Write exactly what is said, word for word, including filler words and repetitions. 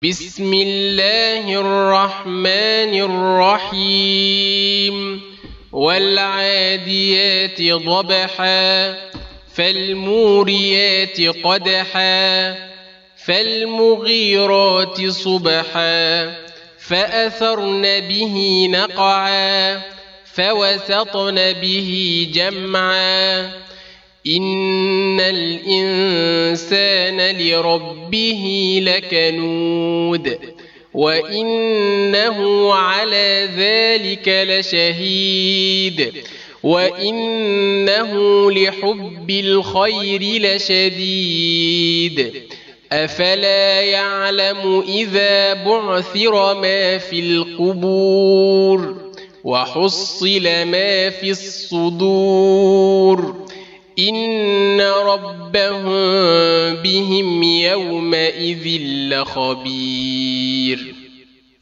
بسم الله الرحمن الرحيم والعاديات ضبحا فالموريات قدحا فالمغيرات صبحا فأثرن به نقعا فوسطن به جمعا إن الإنسان لربه لكنود وإنه على ذلك لشهيد وإنه لحب الخير لشديد أفلا يعلم إذا بعثر ما في القبور وحصل ما في الصدور إن ربهم بهم يومئذ لخبير.